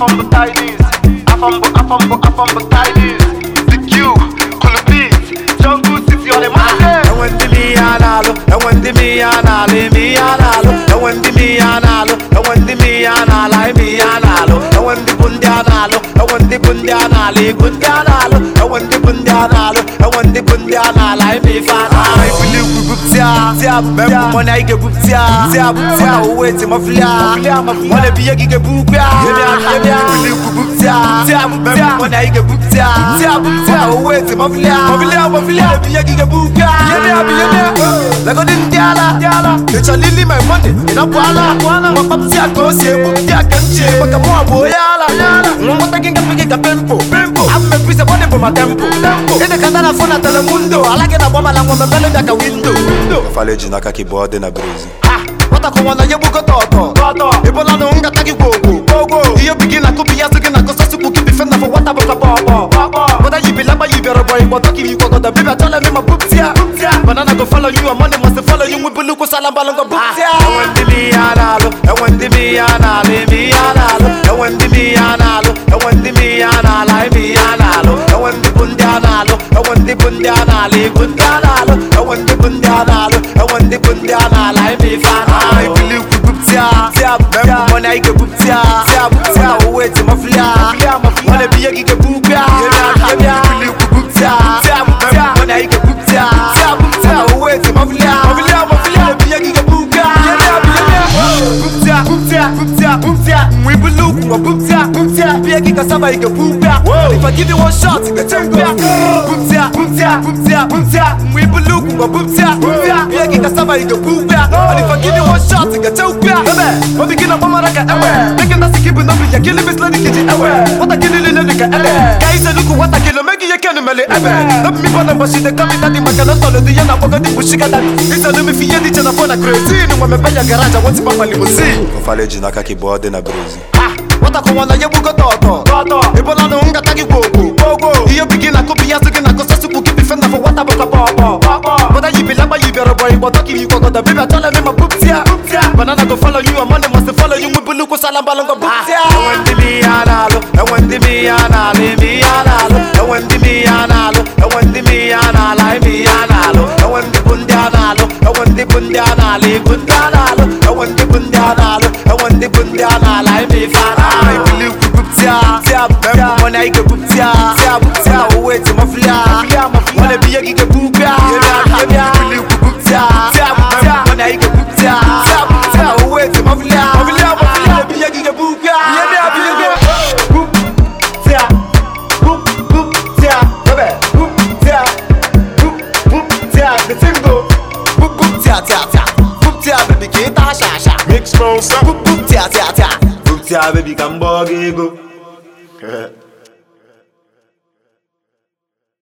afambo tidings, afambo tidings. The Q, Kulubis, Jungle City on the market. And when the me analo, and when the me analo, me analo, and when the me analo, and when the me analo, me analo, and when the bundi analo, and when the bundi analo, bundi analo, and when the bundi analo, and when the bundi analo, me fan. I believe we book tia, remember when I get book tia, wait to my fly, wanna be a giga book, yeah, believe we book tia, remember when I get book tia, wait to my fly, be a giga book, yeah, like on Indiana, it's a lily my money, in a walla, my papsia goes here, yeah, can share, but come on, boy, no more taking a pimple, I'm a piece of money for my temple, in the Catana Fona Telemundo, I like it a woman, I'm a belly like a window. Faleji na keyboard na breezy. What I call one of your book of Toto, Ebola no Unga Taki Gogo, you begin a copy as again, I go to keep defender for what about a papa. But you be like you better boy, but talking you got the baby, I tell them my books here. Banana go follow you, and money must follow you with Buluko Salabalanga books here. I want the me analo, I want the me analo, me analo, I want the me analo, I want the me analo, me analo, I want the bundianalo, I want the bundianalo, bundianalo, I want the bundianalo, I want the bundianalo, me fan. I believe we book tia, remember when I get book tia, wait to my fly, wanna be a giga book, yeah, believe we book tia, remember when I get book tia, wait to my fly, be a giga book, yeah, we will look, book tia, be a giga saba, you can book, if I give you one shot, you can take back, book tia, we will look, book tia, be a giga saba, you can book, and if I give you one shot, you can take back, but begin up on my racket, making us keep it up, you're killing this lady kitchen, what I kill in the liquor, guys, look what I kill, make you can't melly, let me put them, but she's the coming that in my canal, the end of the push, it's a little bit fiat, and upon a crazy, when my garage, I want to pop my limousine. Faleji na keyboard na breezy. What I call one of your book of Toto, Ebola no Unga Taki Gogo, you begin a copy as again, I go to keep defender for what about a papa. But you be like you better boy, but talking you got the baby, I tell them my books here. Banana go follow you, and money must follow you with Buluko Salabalanga books here. I want the me analo, I want the me analo, me analo, I want the me analo, I want the me analo, me analo, I want the bundianalo, I want the bundianalo, bundianalo, I want the bundianalo, I want the bundianalo, me fan. I believe we book tia, remember when I get book tia, wait to my fly, wanna be a giga book, yeah, believe we book tia, remember when I get book tia, wait to my fly, be a giga book, yeah, book tia, book tia, the single, book tia, baby, get a shasha, Mix monster. book tia, baby, come bog ego.